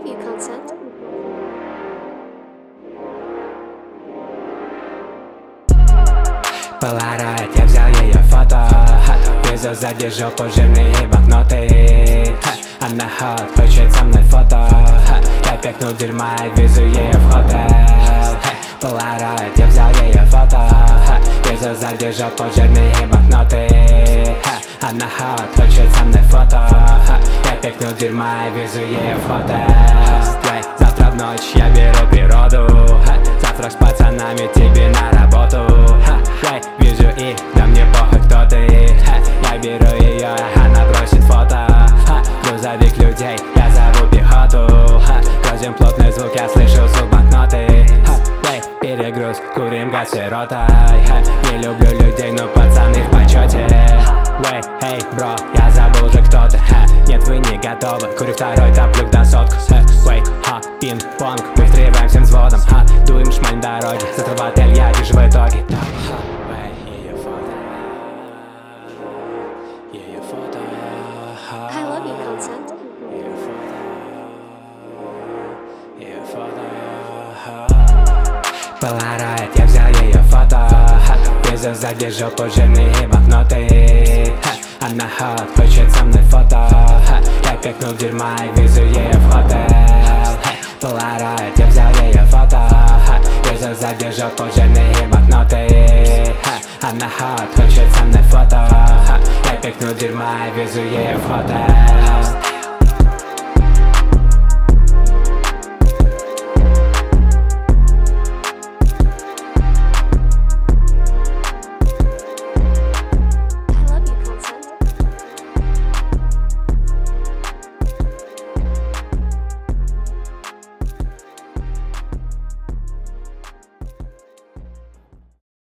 love you, consent. Полароид, я взял ее фото. Везу сзади жопу жирные банкноты. Она хот, хочет со мной фото. Я пекнул дерьма и везу ее в хотел. Полароид, я взял ее фото. Везу сзади жопу жирные банкноты. Она хот, хочет со мной фото. Я пекнул дерьма и везу ее в хотел. Завтра в ночь я беру природу. Завтра с пацанами тебе на работу. Вижу их, да мне похуй кто ты. Я беру ее, она бросит фото. Грузовик людей, я зову пехоту. Грозим плотный звук, я слышу звук банкноты. Перегруз, курим газ сиротой. Не люблю людей, но пацаны в почете. Эй, бро, я забыл же кто ты. Нет, вы не готовы, курю второй топлюк до сотку. Пинг-понг, мы встреваем всем взводом. Дуем шмаль дороги, завтра в отель я вижу в итоге. I love you, consent. Полароид, я взял ее фото. Везу сзади жопу жирные банкноты. Она хот, хочет со мной фото. Я пекнул дерьма и везу ее в хотел. Полароид, я взял ее фото. Везу сзади жопу жирные банкноты. Она хот, хочет со мной фото. Я пекнул дерьма и везу ее в хотел.